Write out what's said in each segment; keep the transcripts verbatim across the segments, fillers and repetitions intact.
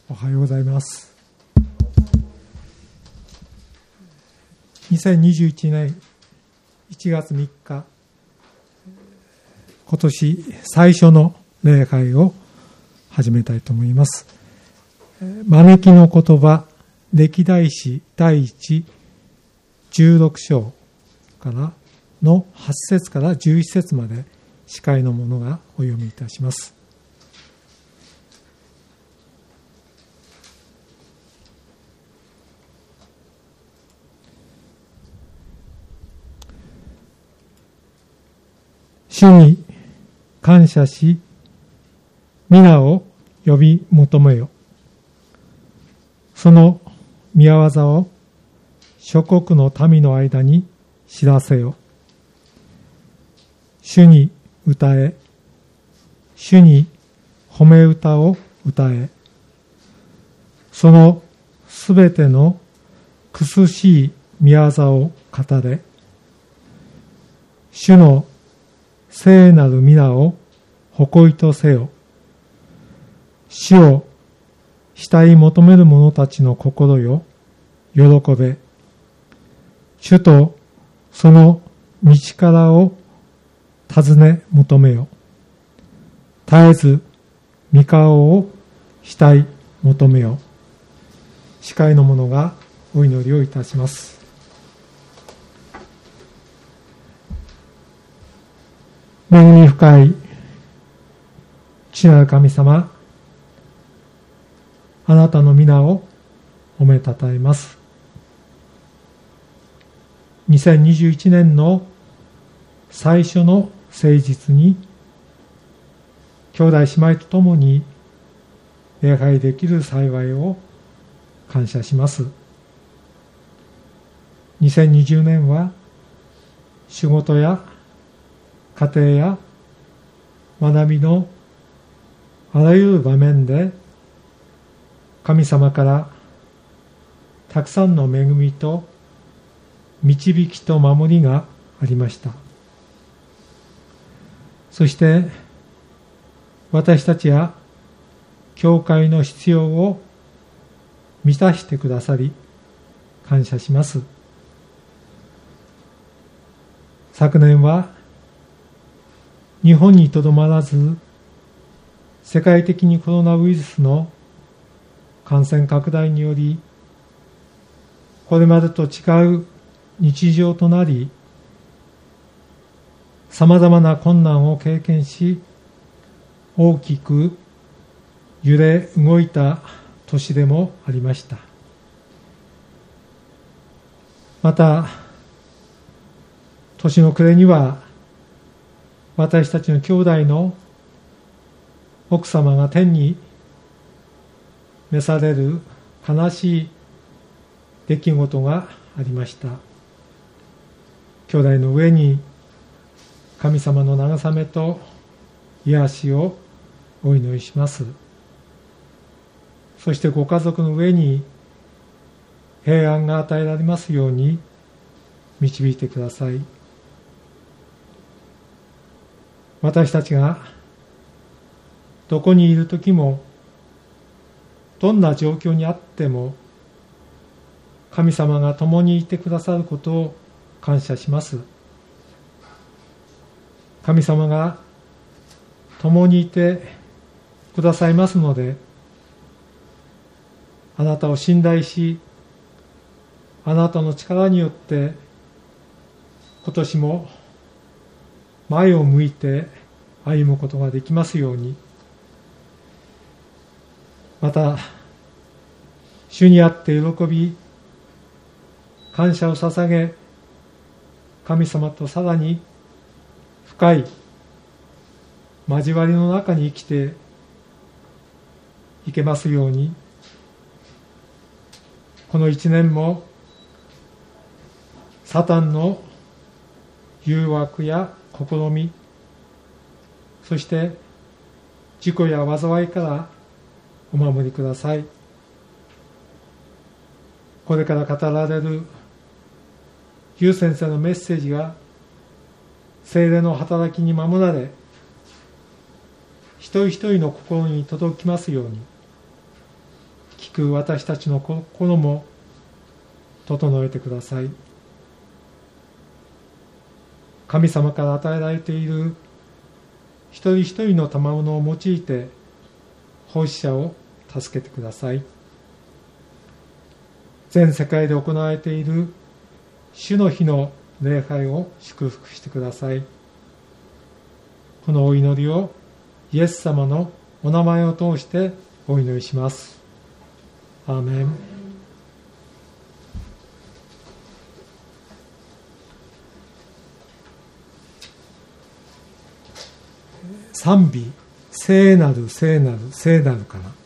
おはようございます。にせんにじゅういちねんいちがつみっか、今年最初の礼拝を始めたいと思います。招きの言葉、歴代史だいいちじゅうろく章からのはち節からじゅういち節まで司会の者がお読みいたします。主に感謝し、皆を呼び求めよ。その御業を諸国の民の間に知らせよ。主に歌え、主に褒め歌を歌え。そのすべての苦しい御業を語れ。主の聖なる皆を誇りとせよ。主を慕い求める者たちの心よ、喜べ。主とその道からを尋ね求めよ。絶えず御顔を慕い求めよ。司会の者がお祈りをいたします。恵み深い父なる神様、あなたの皆を褒めたたえます。にせんにじゅういちねんの最初の誠実に兄弟姉妹とともに礼拝できる幸いを感謝します。にせんにじゅうねんは仕事や家庭や学びのあらゆる場面で神様からたくさんの恵みと導きと守りがありました。そして私たちや教会の必要を満たしてくださり感謝します。昨年は日本にとどまらず世界的にコロナウイルスの感染拡大によりこれまでと違う日常となり、さまざまな困難を経験し、大きく揺れ動いた年でもありました。また年の暮れには私たちの兄弟の奥様が天に召される悲しい出来事がありました。兄弟の上に神様の慰めと癒しをお祈りします。そしてご家族の上に平安が与えられますように導いてください。私たちがどこにいるときもどんな状況にあっても神様が共にいてくださることを感謝します。神様が共にいてくださいますので、あなたを信頼し、あなたの力によって今年も前を向いて歩むことができますように。また主にあって喜び感謝を捧げ、神様とさらに深い交わりの中に生きていけますように。この一年もサタンの誘惑や試み、そして事故や災いからお守りください。これから語られるユウ先生のメッセージが聖霊の働きに守られ、一人一人の心に届きますように、 聞く私たちの心も整えてください。神様から与えられている一人一人の賜物を用いて奉仕者を助けてください。全世界で行われている主の日の礼拝を祝福してください。このお祈りをイエス様のお名前を通してお祈りします。アーメン。賛美、聖なる聖なる聖なるかな。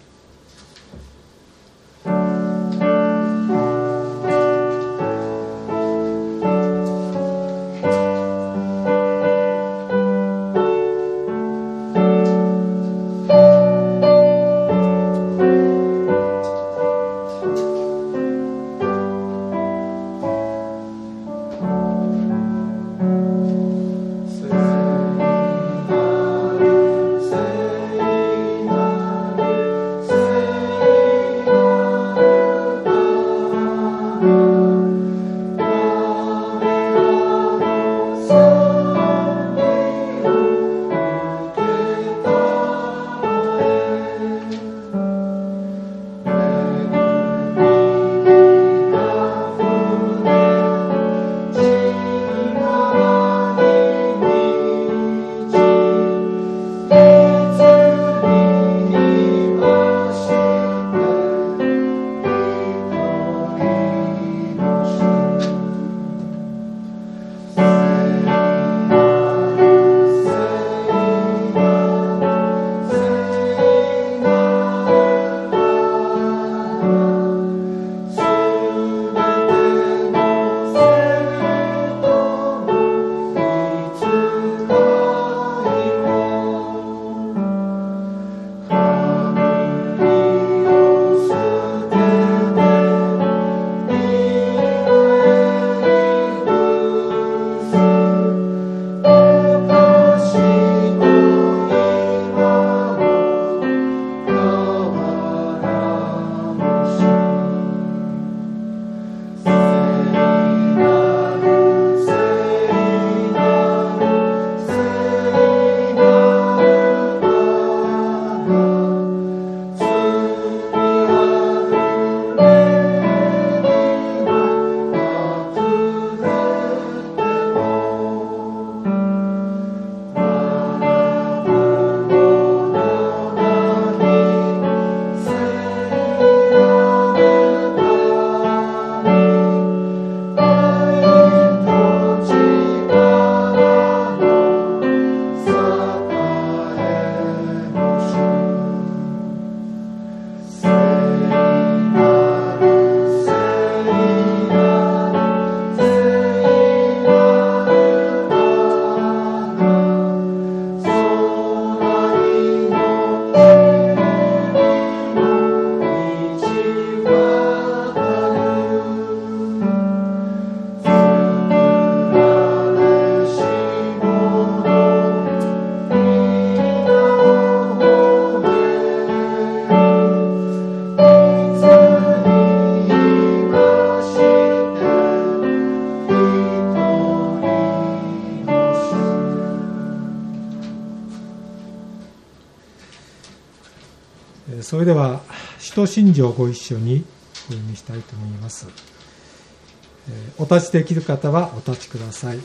それでは使徒信条をご一緒にお読みしたいと思います。お立ちできる方はお立ちください。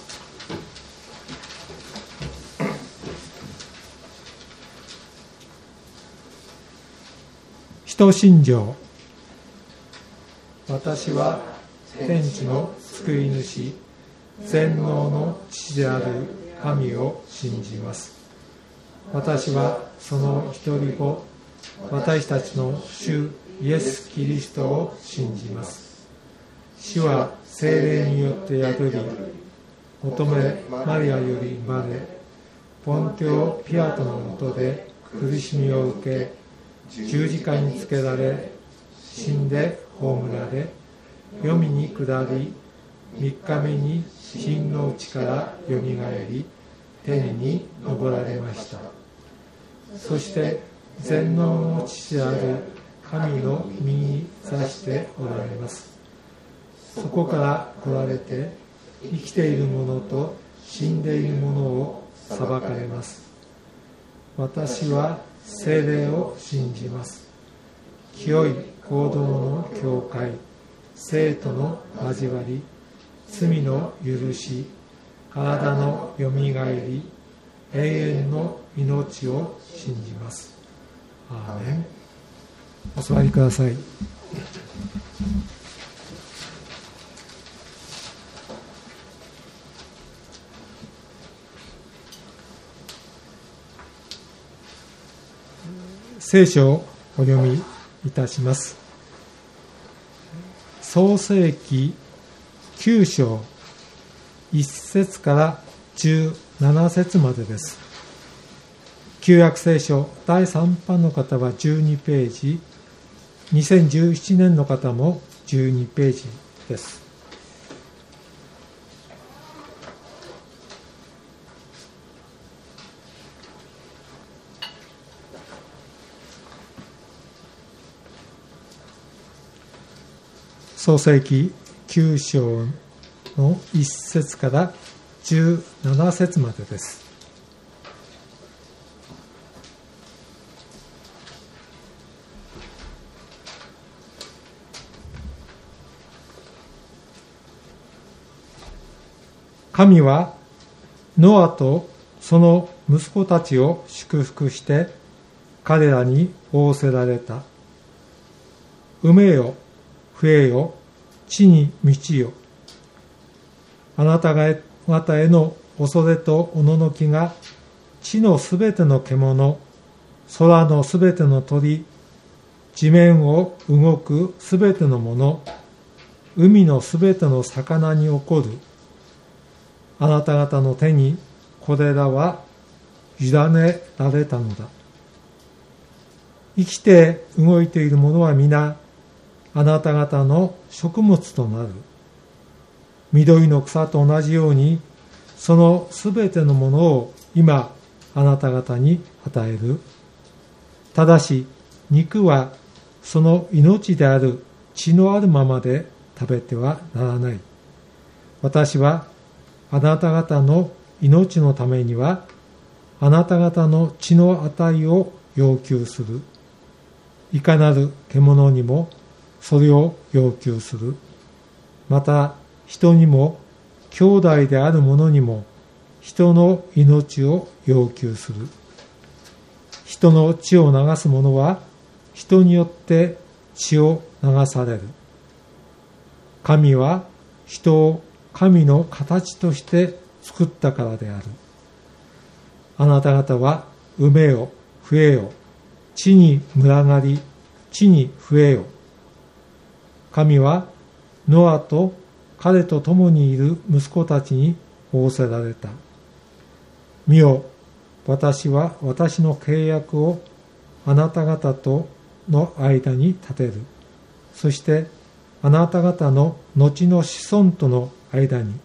使徒信条。私は天地の救い主、全能の父である神を信じます。私はその一人子、私たちの主イエス・キリストを信じます。主は聖霊によって宿り、乙女マリアより生まれ、ポンテオ・ピラトの下で苦しみを受け、十字架につけられ、死んで葬られ、黄泉に下り、三日目に死人のうちからよみがえり、天に昇られました。そして全能の父である神の身に座しておられます。そこから来られて、生きている者と死んでいる者を裁かれます。私は聖霊を信じます。清い合同の教会、聖徒の交わり、罪の許し、体のよみがえり、永遠の命を信じます。アーメン。お座りください。聖書をお読みいたします。創世記きゅう章いっ節からじゅうなな節までです。旧約聖書だいさん版の方はじゅうにページ、にせんじゅうななねんの方もじゅうにページです。創世記きゅう章のいっ節からじゅうなな節までです。神はノアとその息子たちを祝福して彼らに仰せられた。産めよ、増えよ、地に満ちよ。あなた方への恐れとおののきが地のすべての獣、空のすべての鳥、地面を動くすべてのもの、海のすべての魚に起こる。あなた方の手にこれらは委ねられたのだ。生きて動いているものは皆あなた方の食物となる。緑の草と同じようにそのすべてのものを今あなた方に与える。ただし肉はその命である血のあるままで食べてはならない。私はあなた方の命のためにはあなた方の血の値を要求する。いかなる獣にもそれを要求する。また人にも兄弟である者にも人の命を要求する。人の血を流す者は人によって血を流される。神は人を神の形として作ったからである。あなた方は産めよ、増えよ、地に群がり、地に増えよ。神はノアと彼と共にいる息子たちに仰せられた。見よ、私は私の契約をあなた方との間に立てる。そしてあなた方の後の子孫との間に、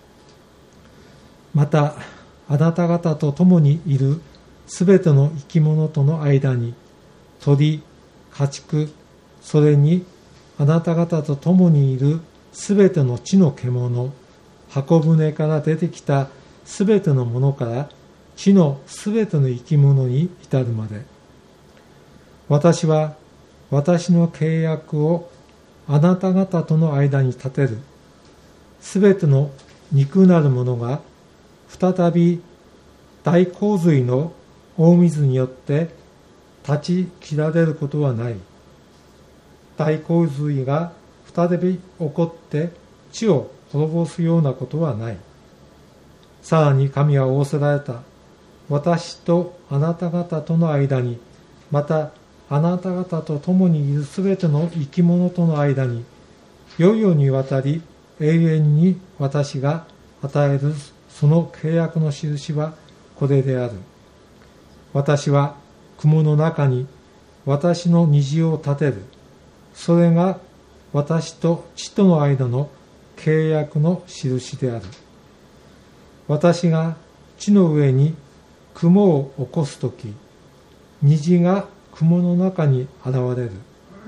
またあなた方と共にいるすべての生き物との間に、鳥、家畜、それにあなた方と共にいるすべての地の獣、箱舟から出てきたすべてのものから地のすべての生き物に至るまで、私は私の契約をあなた方との間に立てる。すべての肉なるものが再び大洪水の大水によって立ち切られることはない。大洪水が再び起こって地を滅ぼすようなことはない。さらに神は仰せられた。私とあなた方との間に、またあなた方と共にいるすべての生き物との間に、世々にわたり永遠に私が与えるその契約の印はこれである。私は雲の中に私の虹を立てる。それが私と地との間の契約の印である。私が地の上に雲を起こすとき、虹が雲の中に現れる。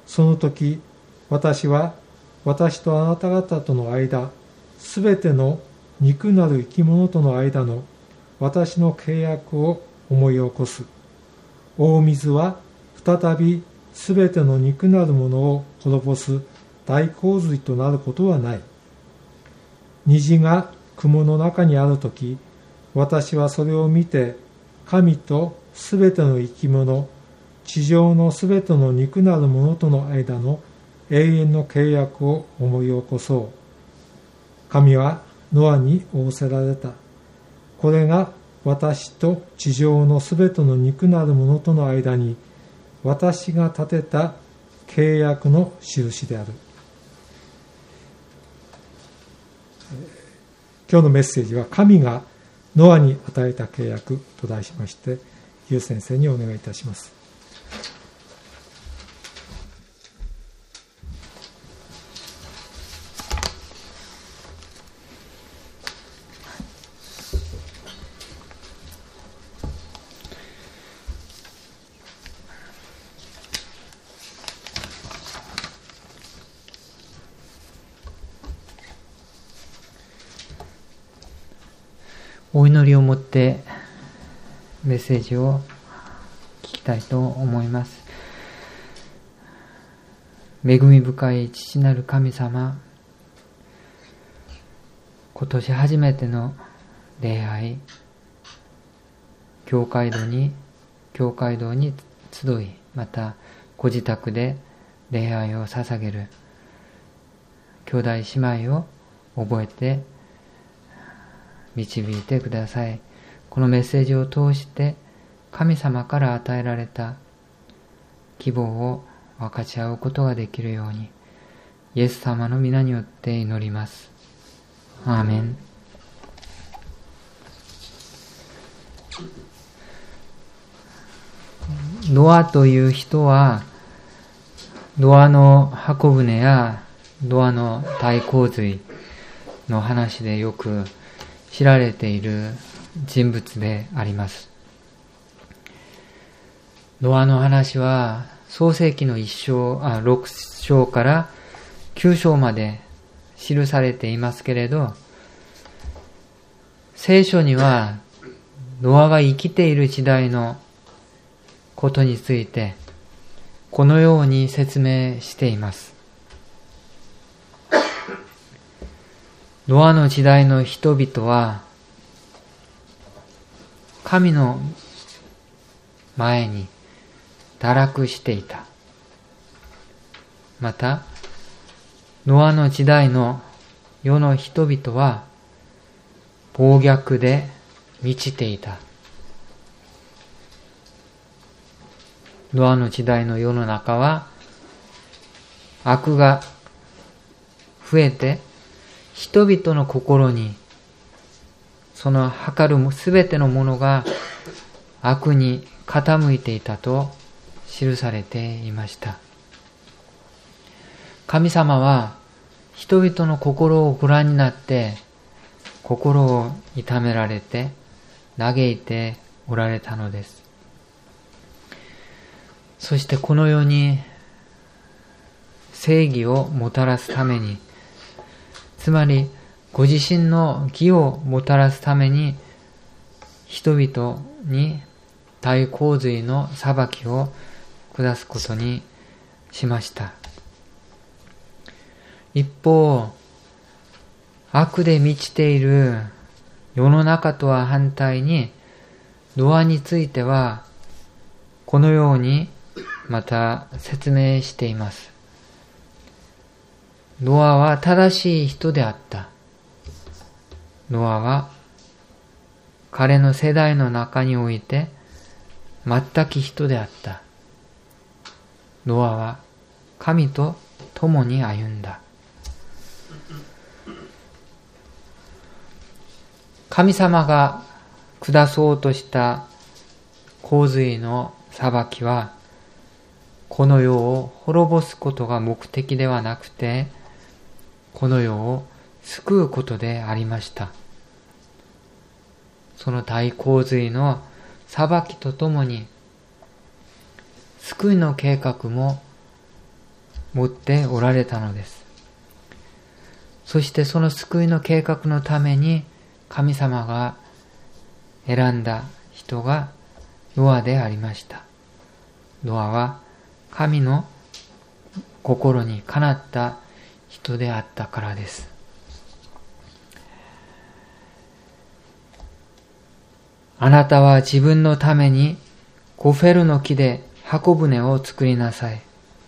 その時私は私とあなた方との間、すべての肉なる生き物との間の私の契約を思い起こす。大水は再びすべての肉なるものを滅ぼす大洪水となることはない。虹が雲の中にあるとき、私はそれを見て、神とすべての生き物、地上のすべての肉なるものとの間の永遠の契約を思い起こそう。神はノアに仰せられた。これが私と地上のすべての肉なるものとの間に私が立てた契約の印である。今日のメッセージは神がノアに与えた契約と題しまして、ゆう先生にお願いいたします。 お祈りを持ってメッセージを聞きたいと思います。恵み深い父なる神様、今年初めての礼拝、教会堂に教会堂に集い、またご自宅で礼拝を捧げる兄弟姉妹を覚えて導いてください。このメッセージを通して神様から与えられた希望を分かち合うことができるように、イエス様の皆によって祈ります。アーメン。ノアという人は、ノアの箱舟やノアの大洪水の話でよく知られている人物であります。ノアの話は創世記の一章、あ、六章から九章まで記されていますけれど、聖書にはノアが生きている時代のことについてこのように説明しています。ノアの時代の人々は神の前に堕落していた。またノアの時代の世の人々は暴虐で満ちていた。ノアの時代の世の中は悪が増えて、人々の心にその計るすべてのものが悪に傾いていたと記されていました。神様は人々の心をご覧になって心を痛められて嘆いておられたのです。そしてこの世に正義をもたらすために、つまりご自身の義をもたらすために人々に大洪水の裁きを下すことにしました。一方、悪で満ちている世の中とは反対に、ノアについてはこのようにまた説明しています。ノアは正しい人であった。ノアは彼の世代の中において全く人であった。ノアは神と共に歩んだ。神様が下そうとした洪水の裁きは、この世を滅ぼすことが目的ではなくて、この世を救うことでありました。その大洪水の裁きとともに、救いの計画も持っておられたのです。そしてその救いの計画のために神様が選んだ人がノアでありました。ノアは神の心にかなった人であったからです。あなたは自分のためにゴフェルの木で箱舟を作りなさい。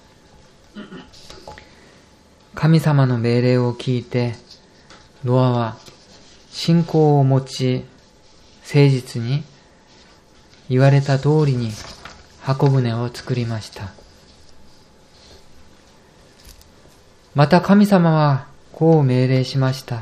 神様の命令を聞いて、ノアは信仰を持ち、誠実に言われた通りに箱舟を作りました。また神様はこう命令しました。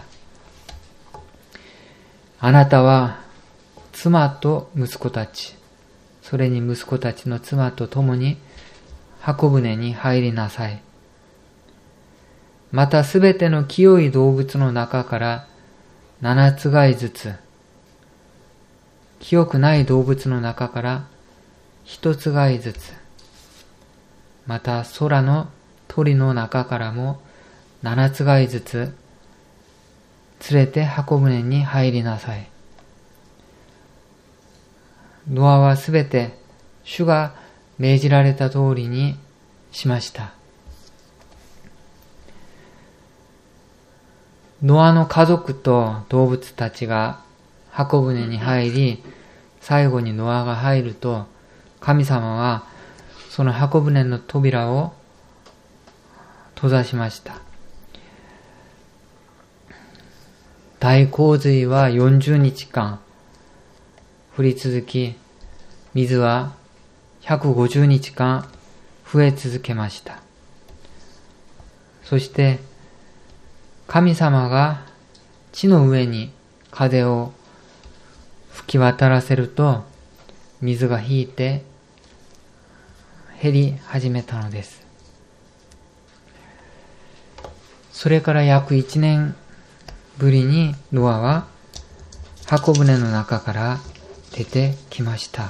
あなたは妻と息子たち、それに息子たちの妻と共に箱舟に入りなさい。またすべての清い動物の中から七つがいずつ、清くない動物の中から一つがいずつ、また空の鳥の中からも七つがいずつ連れて箱舟に入りなさい。ノアはすべて主が命じられた通りにしました。ノアの家族と動物たちが箱舟に入り、最後にノアが入ると、神様はその箱舟の扉を閉ざしました。大洪水はよんじゅうにちかん降り続き、水はひゃくごじゅうにちかん増え続けました。そして神様が地の上に風を吹き渡らせると、水が引いて減り始めたのです。それから約いちねんぶりにノアは箱舟の中から出てきました。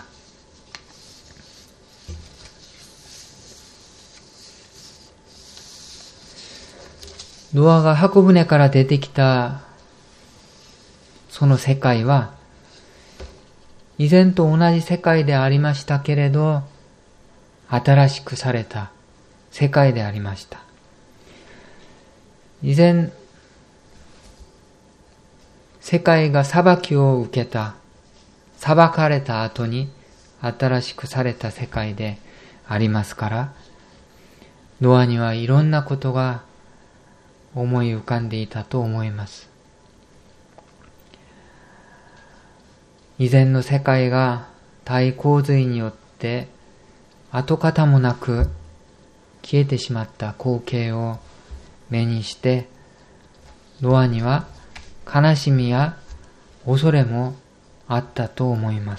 ノアが箱舟から出てきたその世界は以前と同じ世界でありましたけれど、新しくされた世界でありました。以前世界が裁きを受けた、裁かれた後に新しくされた世界でありますから、ノアにはいろんなことが思い浮かんでいたと思います。以前の世界が大洪水によって跡形もなく消えてしまった光景を目にして、ノアには悲しみや恐れもあったと思います。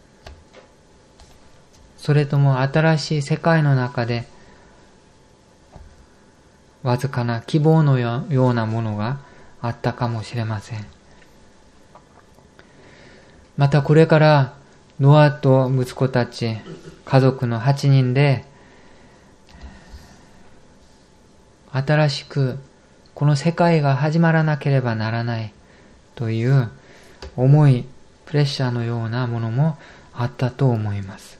それとも新しい世界の中でわずかな希望のようなものがあったかもしれません。またこれからノアと息子たち、家族のはちにんで新しくこの世界が始まらなければならないという重いプレッシャーのようなものもあったと思います。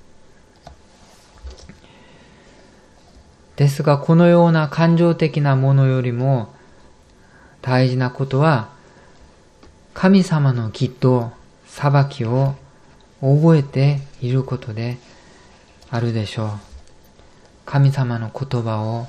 ですが、このような感情的なものよりも大事なことは、神様の義と裁きを覚えていることであるでしょう。神様の言葉を、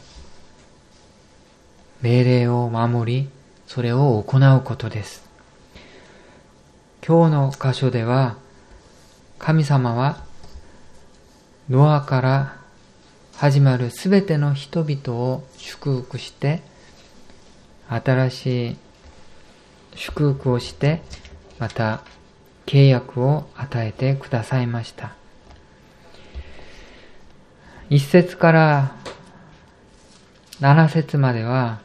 命令を守り、それを行うことです。今日の箇所では、神様はノアから始まるすべての人々を祝福して、新しい祝福をして、また契約を与えてくださいました。一節から七節までは、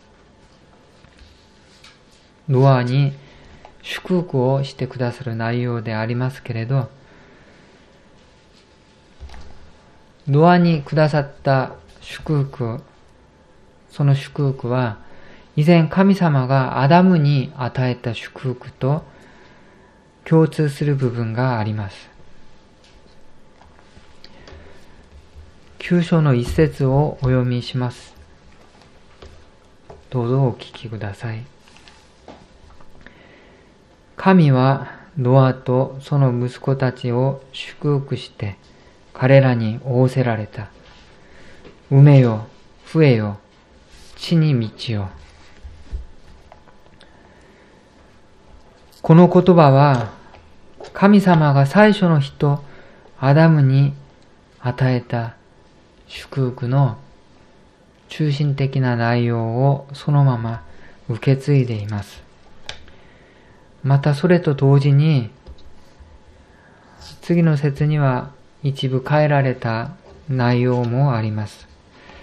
ノアに祝福をしてくださる内容でありますけれど、ノアにくださった祝福その祝福は、以前神様がアダムに与えた祝福と共通する部分があります。きゅう章の一節をお読みします。どうぞお聞きください。神はノアとその息子たちを祝福して彼らに仰せられた。埋めよ、増えよ、地に満ちよ。この言葉は神様が最初の人アダムに与えた祝福の中心的な内容をそのまま受け継いでいます。またそれと同時に次の節には一部変えられた内容もあります。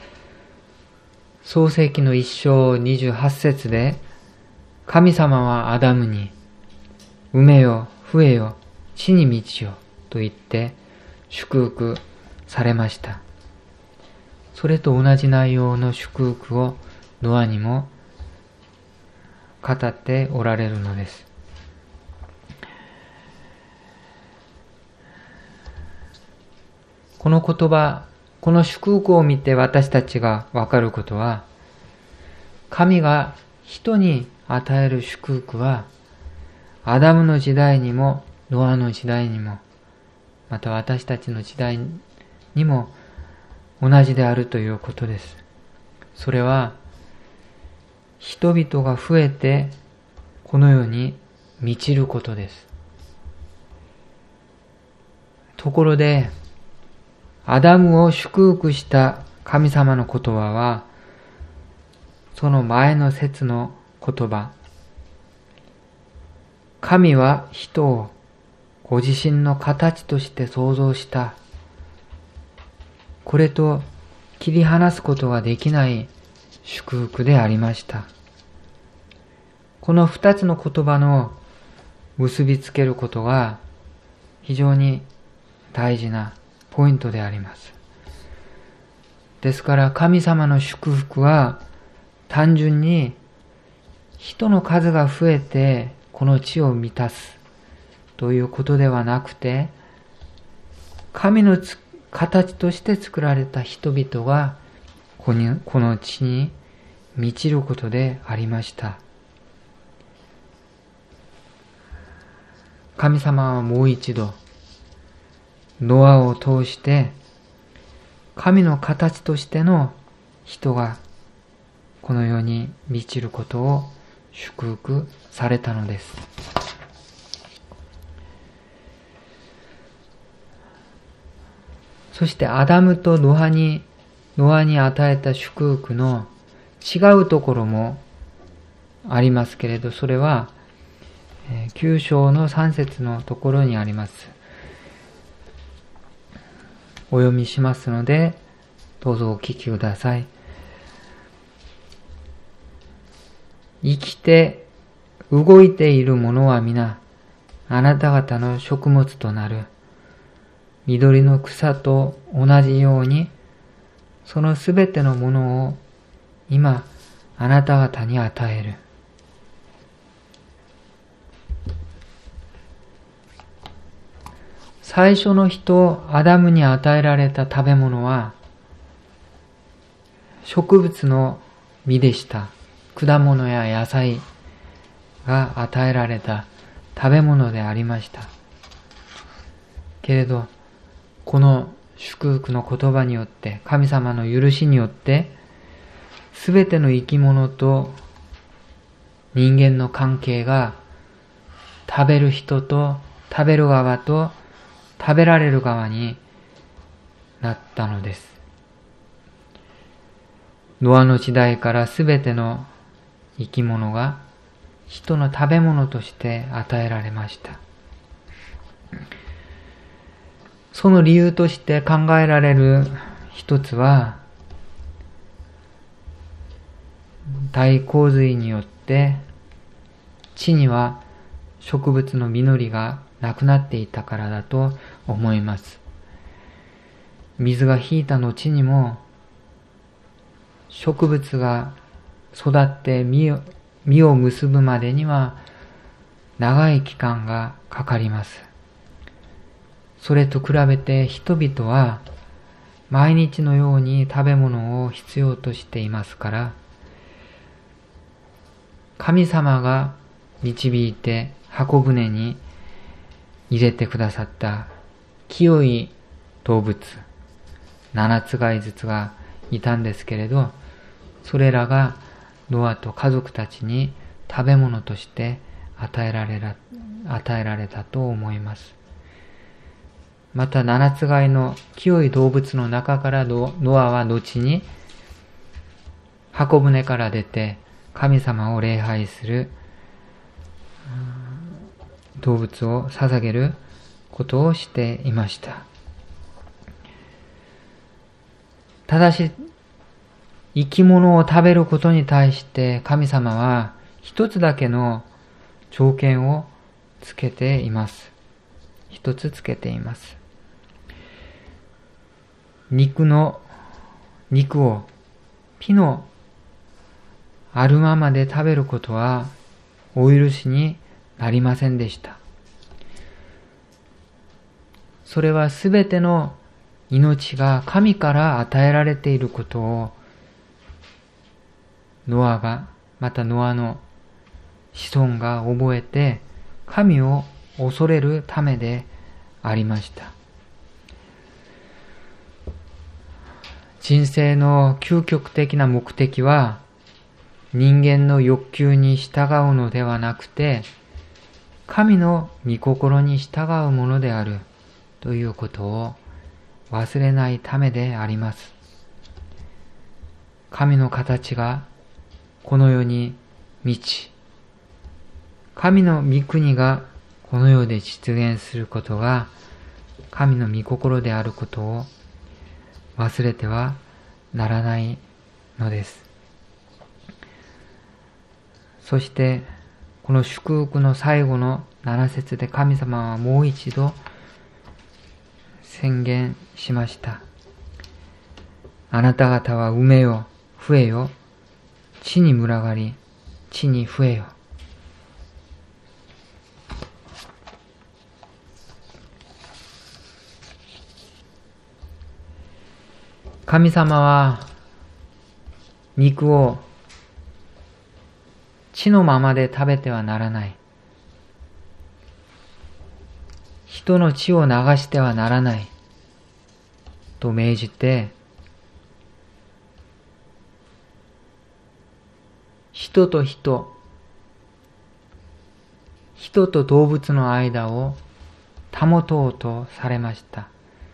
創世記の一章二十八節で神様はアダムに埋めよ、増えよ、地に満ちよと言って祝福されました。それと同じ内容の祝福をノアにも語っておられるのです。この言葉、この祝福を見て私たちがわかることは、神が人に与える祝福はアダムの時代にもノアの時代にもまた私たちの時代にも同じであるということです。それは人々が増えてこの世に満ちることです。ところでアダムを祝福した神様の言葉はその前の節の言葉、神は人をご自身の形として創造した。これと切り離すことができない祝福でありました。この二つの言葉の結びつけることが非常に大事なポイントであります。ですから神様の祝福は単純に人の数が増えてこの地を満たすということではなくて、神の形として作られた人々がこの地に満ちることでありました。神様はもう一度ノアを通して神の形としての人がこの世に満ちることを祝福されたのです。そしてアダムとノアに、ノアに与えた祝福の違うところもありますけれど、それはきゅう章のさん節のところにあります。お読みしますので、どうぞお聞きください。生きて動いているものは皆、あなた方の食物となる。緑の草と同じように、そのすべてのものを今、あなた方に与える。最初の人、アダムに与えられた食べ物は、植物の実でした。果物や野菜が与えられた食べ物でありました。けれど、この祝福の言葉によって、神様の許しによって、すべての生き物と人間の関係が、食べる人と食べる側と食べられる側になったのです。ノアの時代からすべての生き物が人の食べ物として与えられました。その理由として考えられる一つは、大洪水によって地には植物の実りがなくなっていたからだと思います。水が引いた後にも植物が育って実を、実を結ぶまでには長い期間がかかります。それと比べて人々は毎日のように食べ物を必要としていますから、神様が導いて箱舟に入れてくださった清い動物、七つがいずつがいたんですけれど、それらがノアと家族たちに食べ物として与えられた、与えられたと思います。また七つがいの清い動物の中からノアは後に箱舟から出て神様を礼拝する動物を捧げることをしていました。ただし生き物を食べることに対して神様は一つだけの条件をつけています。一つつけています。肉の、肉を火のあるままで食べることはお許しになりませんでした。それはすべての命が神から与えられていることをノアが、またノアの子孫が覚えて神を恐れるためでありました。人生の究極的な目的は人間の欲求に従うのではなくて、神の御心に従うものであるということを忘れないためであります。神の形がこの世に満ち、神の御国がこの世で実現することが神の御心であることを忘れてはならないのです。そしてこの祝福の最後のなな節で神様はもう一度宣言しました。あなた方は埋めよ、増えよ、地に群がり、地に増えよ。神様は肉を地のままで食べてはならない。人の血を流してはならないと命じて、人と人、人と動物の間を保とうとされました。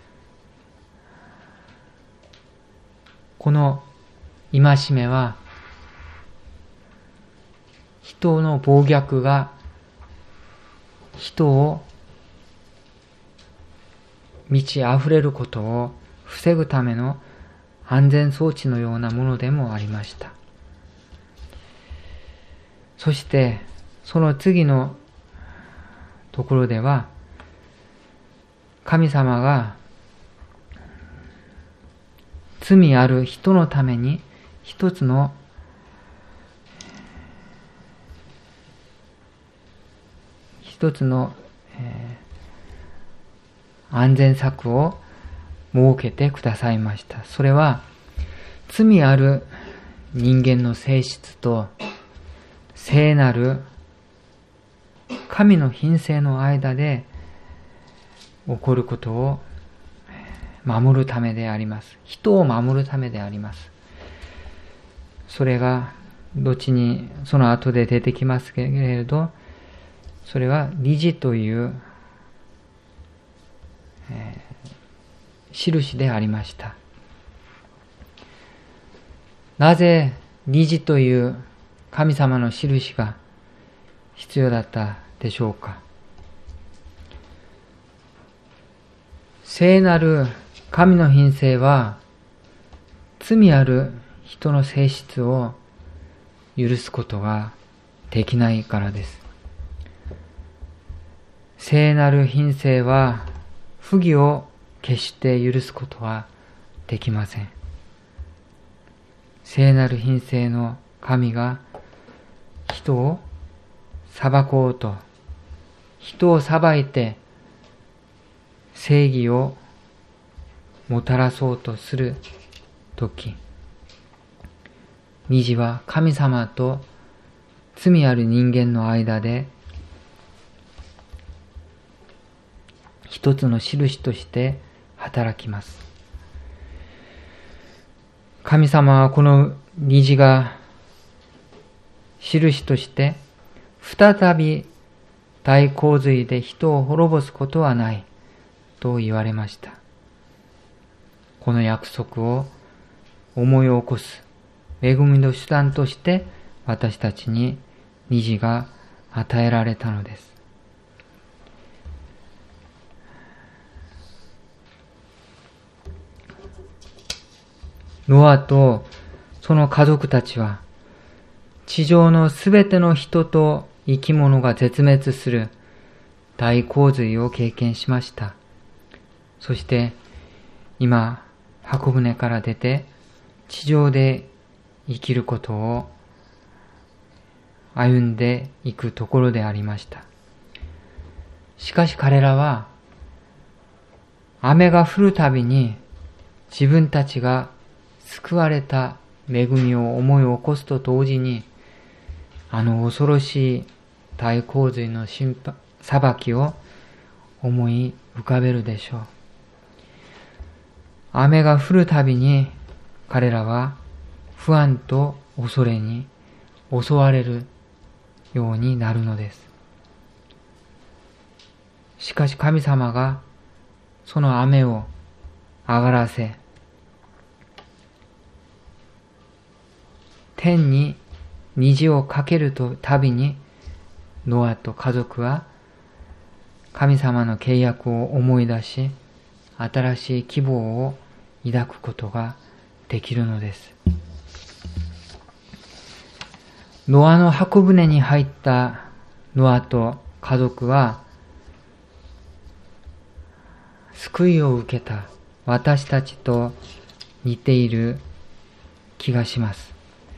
この戒めは、人の暴虐が人を満ち溢れることを防ぐための安全装置のようなものでもありました。そしてその次のところでは、神様が罪ある人のために一つの一つの、えー、安全策を設けてくださいました。それは罪ある人間の性質と聖なる神の品性の間で起こることを守るためであります。人を守るためであります。それが後にその後で出てきますけれど、それは虹という、えー、印でありました。なぜ虹という神様の印が必要だったでしょうか。聖なる神の品性は罪ある人の性質を許すことができないからです。聖なる品性は不義を決して許すことはできません。 聖なる品性の神が人を裁こうと、人を裁いて正義をもたらそうとするとき、虹は神様と罪ある人間の間で一つの印として働きます。神様はこの虹が印として再び大洪水で人を滅ぼすことはないと言われました。この約束を思い起こす恵みの手段として私たちに虹が与えられたのです。ノアとその家族たちは地上のすべての人と生き物が絶滅する大洪水を経験しました。そして今箱舟から出て地上で生きることを歩んでいくところでありました。しかし彼らは雨が降るたびに自分たちが救われた恵みを思い起こすと同時に、あの恐ろしい大洪水の裁きを思い浮かべるでしょう。雨が降るたびに彼らは不安と恐れに襲われるようになるのです。しかし神様がその雨を上がらせ、天に虹をかけるとたびにノアと家族は神様の契約を思い出し、新しい希望を抱くことができるのです。ノアの箱舟に入ったノアと家族は救いを受けた私たちと似ている気がします。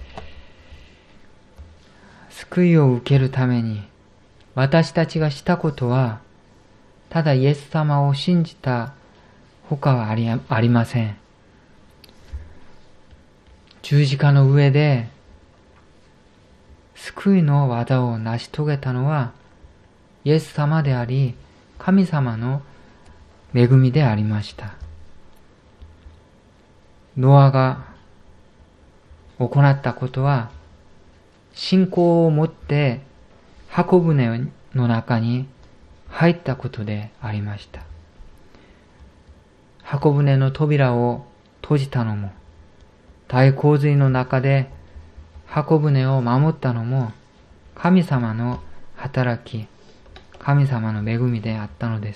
救いを受けるために私たちがしたことはただイエス様を信じた他はあり、ありません。十字架の上で救いの技を成し遂げたのはイエス様であり、神様の恵みでありました。ノアが行ったことは信仰を持って箱舟の中に入ったことでありました。箱舟の扉を閉じたのも、大洪水の中で箱舟を守ったのも神様の働き、神様の恵みであったのです。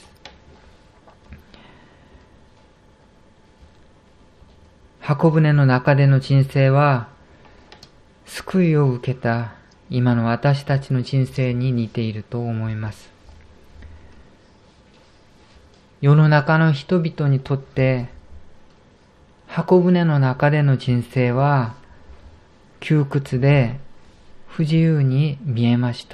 箱舟の中での人生は救いを受けた今の私たちの人生に似ていると思います。世の中の人々にとって箱舟の中での人生は窮屈で不自由に見えました。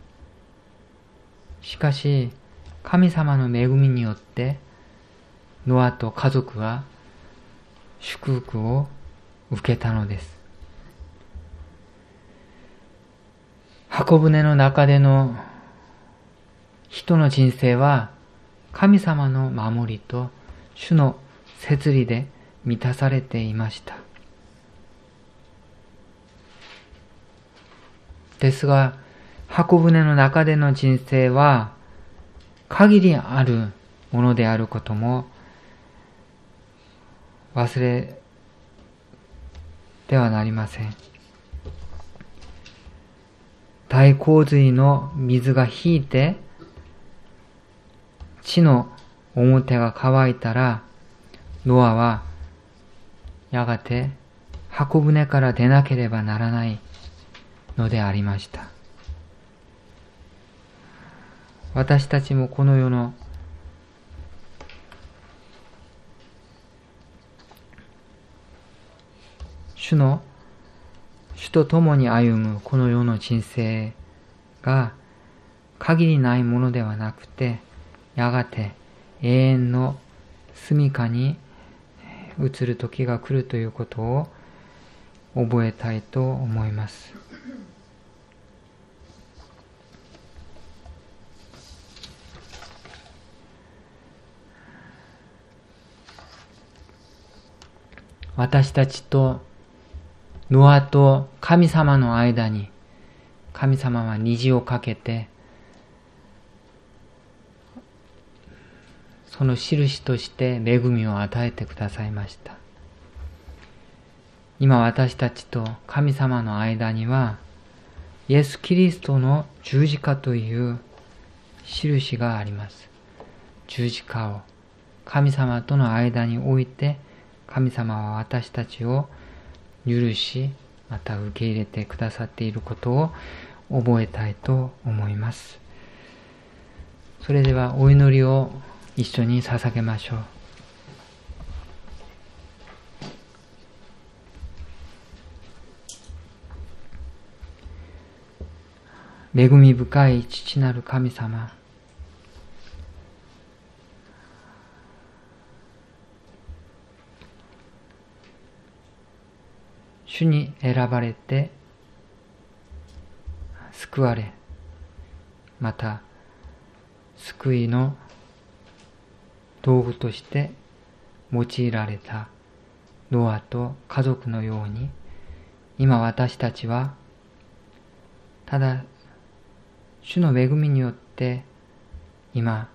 しかし神様の恵みによってノアと家族は祝福を受けたのです。箱舟の中での人の人生は神様の守りと主の摂理で満たされていました。ですが箱舟の中での人生は限りあるものであることも忘れてはなりません。大洪水の水が引いて地の表が乾いたら、ノアはやがて箱舟から出なければならないのでありました。私たちもこの世の主の主と共に歩むこの世の人生が限りないものではなくて、やがて永遠の住処に移る時が来るということを覚えたいと思います。私たちとノアと神様の間に、神様は虹をかけて、その印として恵みを与えてくださいました。今私たちと神様の間には、イエス・キリストの十字架という印があります。十字架を神様との間に置いて、神様は私たちを許し、また受け入れてくださっていることを覚えたいと思います。それではお祈りを一緒に捧げましょう。恵み深い父なる神様、主に選ばれて救われ、また救いの道具として用いられたノアと家族のように、今私たちはただ主の恵みによって今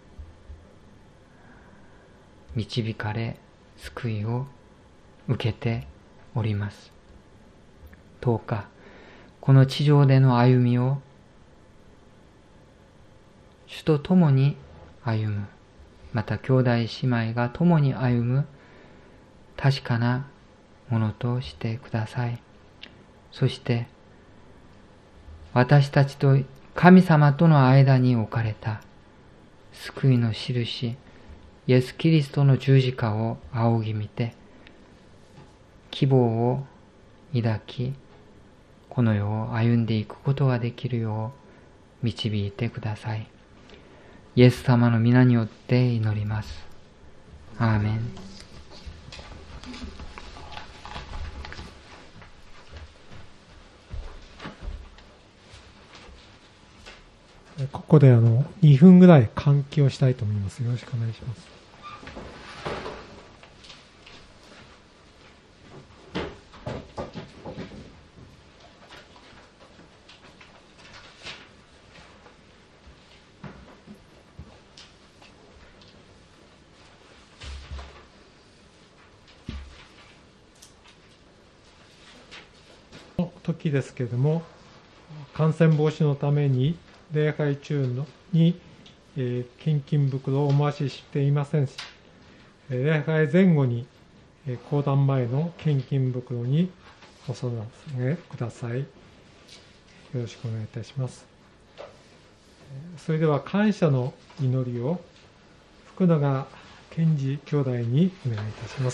導かれ救いを受けております。どうかこの地上での歩みを主と共に歩む、また兄弟姉妹が共に歩む確かなものとしてください。そして私たちと神様との間に置かれた救いの印、イエス・キリストの十字架を仰ぎ見て、希望を抱き、この世を歩んでいくことができるよう導いてください。イエス様の皆によって祈ります。アーメン。 ここであのにふんぐらい換気をしたいと思います。よろしくお願いします。時ですけれども、感染防止のために礼拝中のに、えー、献金袋をお回ししていませんし、礼拝前後に、えー、講談前の献金袋にお捧げください。よろしくお願いいたします。それでは感謝の祈りを福永健二兄弟にお願いいたします。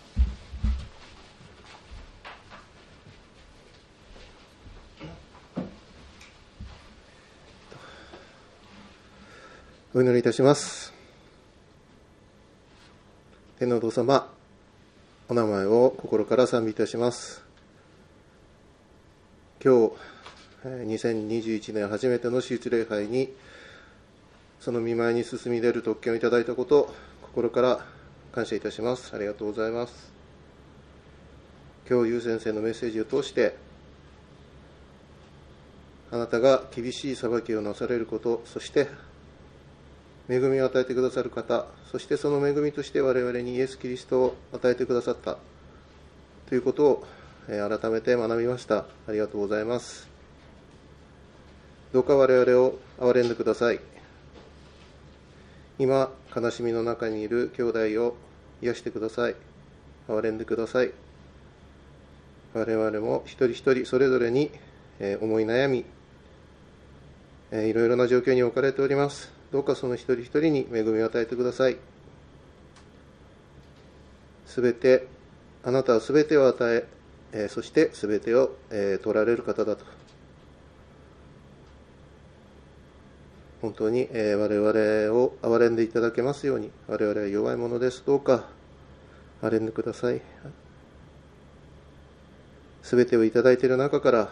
お祈りいたします。天皇お父様、お名前を心から賛美いたします。今日にせんにじゅういちねん初めての手術礼拝にその見舞いに進み出る特権をいただいたこと、心から感謝いたします。ありがとうございます。今日、ゆう先生のメッセージを通して、あなたが厳しい裁きをなされること、そして恵みを与えてくださる方、そしてその恵みとして我々にイエス・キリストを与えてくださったということを改めて学びました。ありがとうございます。どうか我々を憐れんでください。今、悲しみの中にいる兄弟を癒してください。憐れんでください。我々も一人一人それぞれに思い悩み、いろいろな状況に置かれております。どうかその一人一人に恵みを与えてください。すべて、あなたはすべてを与え、 えー、そしてすべてを、えー、取られる方だと。本当に、えー、我々を憐れんでいただけますように。我々は弱いものです。どうか憐れんでください。すべてをいただいている中から、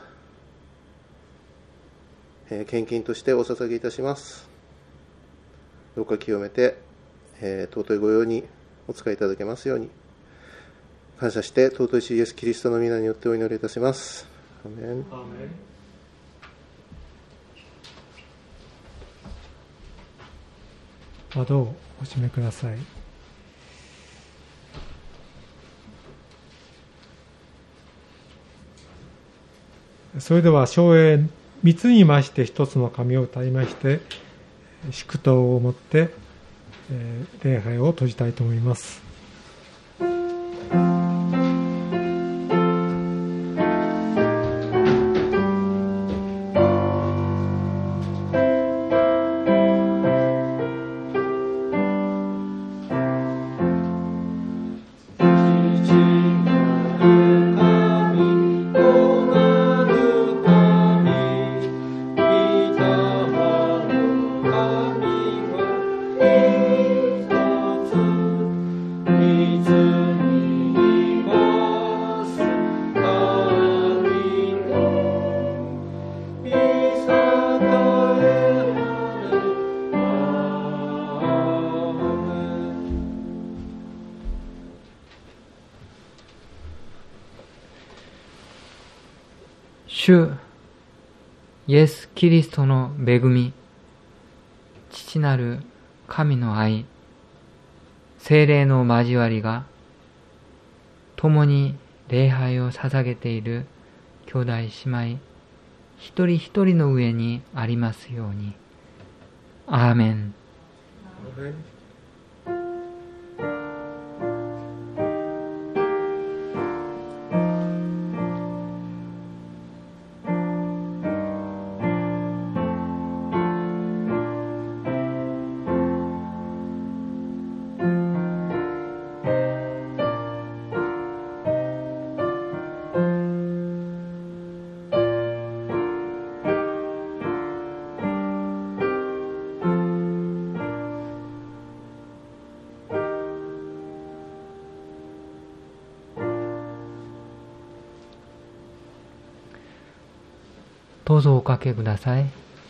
えー、献金としてお捧げいたします。どうか清めて、えー、尊い御用にお使いいただけますように。感謝して尊い主イエスキリストの皆によってお祈りいたします。アーメン。アーメン。 窓をお閉めください。それでは唱詠三つに増して一つの神を歌いまして、祝祷をもって、えー、礼拝を閉じたいと思います。 主イエス・キリストの恵み、父なる神の愛、聖霊の交わりが、共に礼拝を捧げている兄弟姉妹一人一人の上にありますように。アーメン。 アーメン。 どうぞおかけください。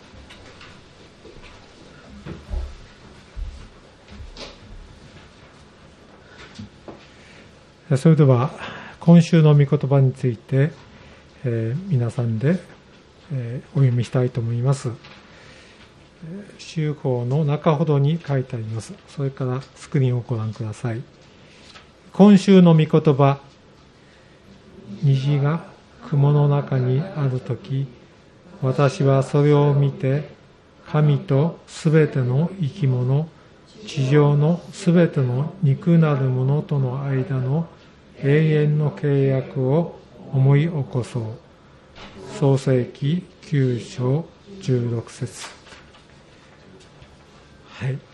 それでは今週の御言葉について、えー、皆さんで、えー、お読みしたいと思います。修法の中ほどに書いてあります。それからスクリーンをご覧ください。今週の御言葉、虹が雲の中にあるとき、私はそれを見て、神とすべての生き物、地上のすべての肉なるものとの間の永遠の契約を思い起こそう。創世記きゅう章じゅうろく節。はい。